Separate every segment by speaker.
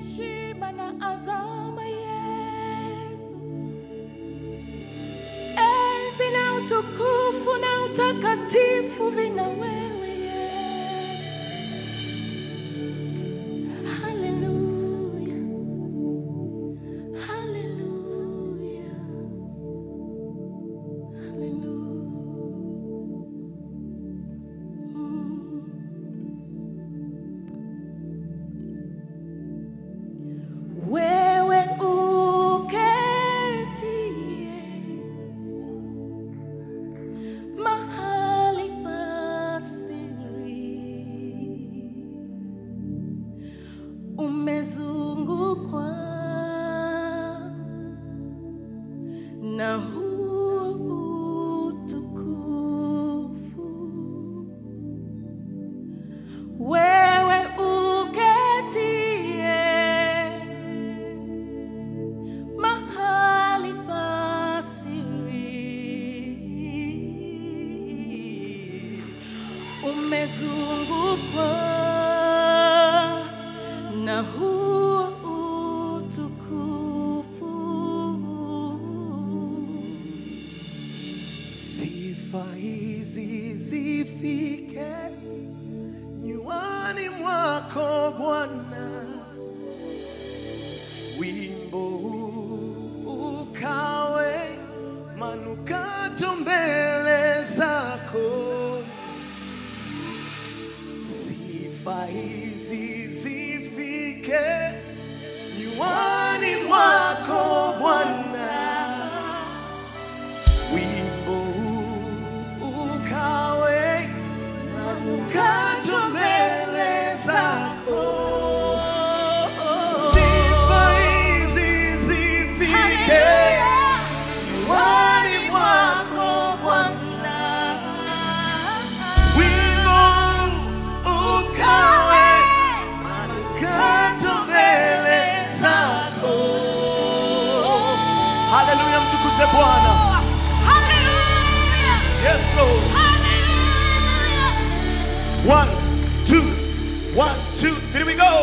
Speaker 1: heshima na adhama Yesu, enzi na utukufu na utakatifu vina wewe Yesu. Hallelujah, hallelujah, hallelujah. Wewe uketie mahali pa siri, umezungukwa na utukufu. Wewe uketie mahali pa siri, umezungukwa na utukufu.
Speaker 2: Sifa hizi zifike nywani mwako Bwana, wimbo huu ukawe manukato mbele zako. Sifa hizi zifike nywani mwako Bwana, wimbo huu ukawe manukato mbele zako. Sifa hizi zifike nywani mwako Bwana, wimbo ukawe manukato mbele zako. Haleluya, mtukuze Bwana.
Speaker 1: Hallelujah,
Speaker 2: Yes, Lord.
Speaker 1: hallelujah.
Speaker 2: 1, 2, 1, 2, 3, we go.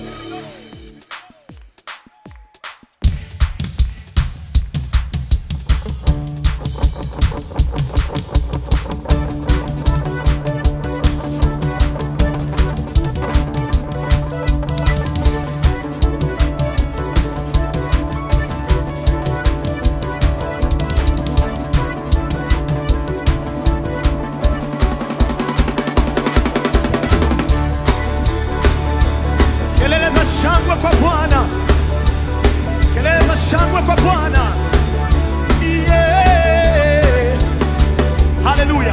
Speaker 2: Kelele za shangwe kwa Bwana, kelele za shangwe kwa Bwana. Yeah. Haleluya.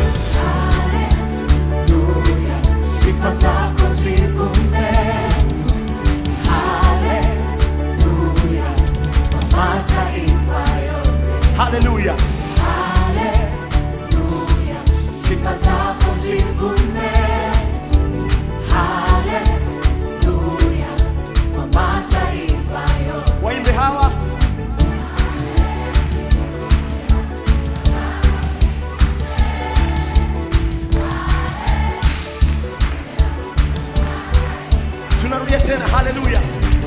Speaker 1: Sifa zako zivume, haleluya, kwa mataifa yote.
Speaker 2: Haleluya.
Speaker 1: Haleluya, sifa zako zivume, haleluya, kwa mataifa yote.
Speaker 2: Waimbe hawa. Tunarudia tena, haleluya.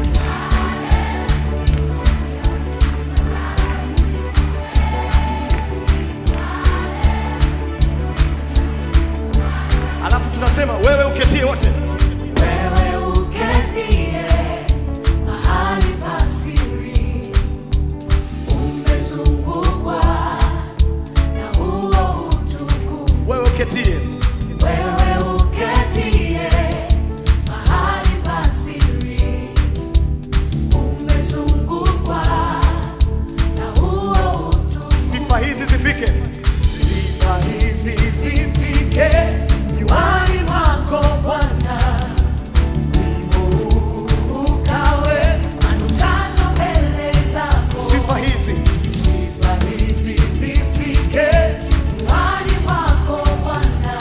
Speaker 2: Alafu tunasema wewe uketie wote.
Speaker 1: Wewe uketie mahali pa siri, umezungukwa na huo utukufu.
Speaker 2: Wewe uketie.
Speaker 1: Wewe uketie mahali pa siri, umezungukwa na huo utukufu.
Speaker 2: Sifa hizi zifike. Sifa hizi zifike nywani mwako Bwana, wimbo ukawe
Speaker 1: Manukato mbele zako.
Speaker 2: sifa hizi. Sifa hizi zifike
Speaker 1: Nyumbani mwako Bwana,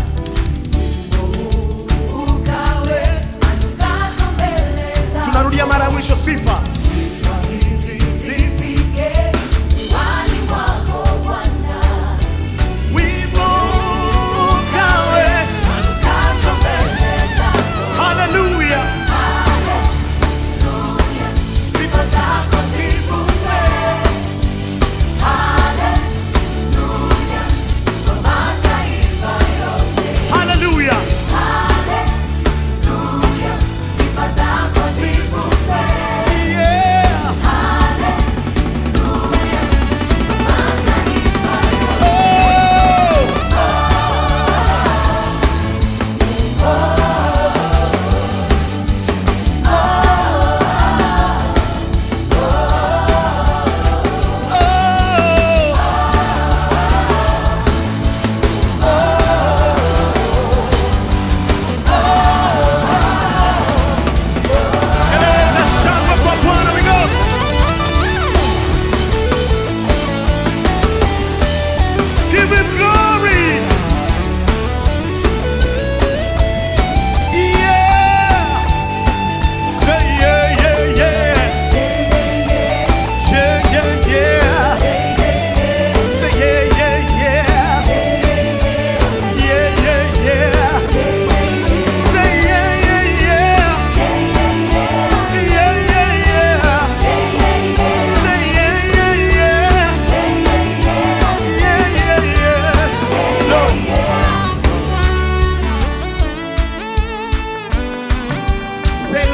Speaker 1: ukawe manukato mbele zako.
Speaker 2: tunarudia mara ya mwisho. Sifa
Speaker 1: Sifa hizi zifike nyumbani mwako Bwana,
Speaker 2: wimbo ukawe.
Speaker 1: manukato mbele zako.
Speaker 2: Haleluya.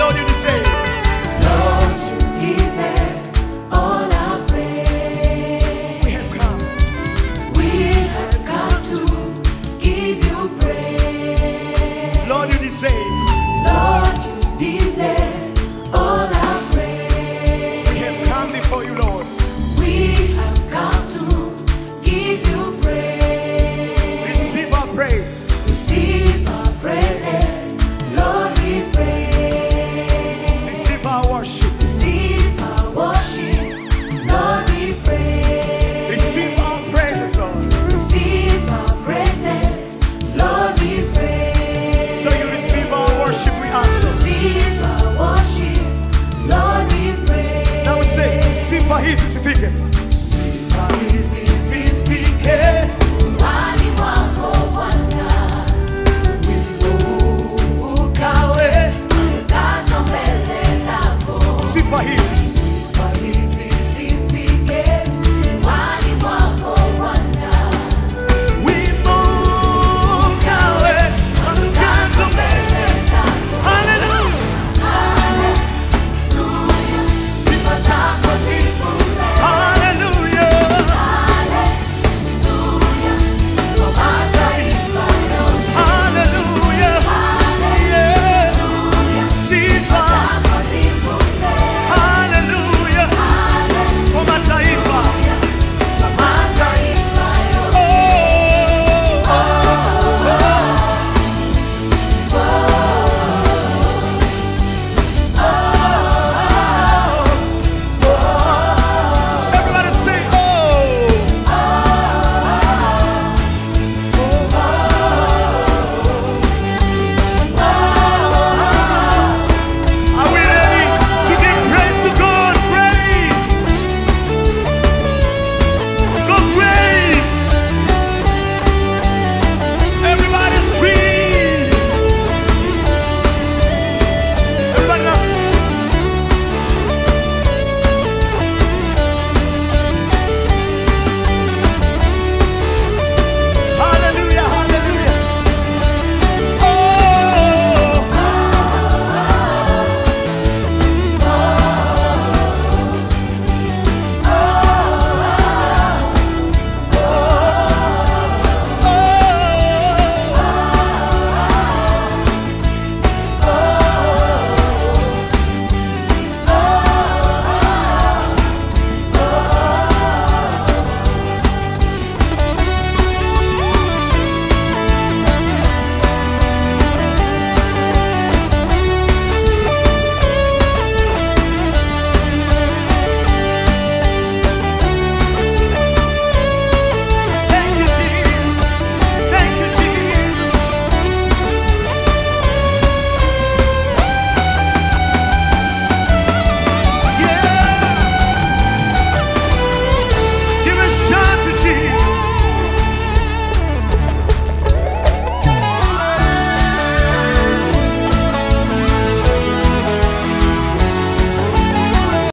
Speaker 2: Lord, you deserve.
Speaker 1: Lord, you deserve all our praise.
Speaker 2: We have come.
Speaker 1: We have come to give you praise.
Speaker 2: Lord, you deserve.
Speaker 1: Lord, you deserve all our praise.
Speaker 2: We have come before you, Lord.
Speaker 1: We have come to give you praise.
Speaker 2: Receive our praise.
Speaker 1: Receive our praises, Lord, we pray.
Speaker 2: Receive our worship.
Speaker 1: Receive our worship, Lord, we pray.
Speaker 2: Receive our praises, Lord.
Speaker 1: Receive our praises, Lord, we pray.
Speaker 2: So you receive our worship, we ask, Lord.
Speaker 1: Receive our worship, Lord, we pray.
Speaker 2: Now we say, Sifa hizi zifike.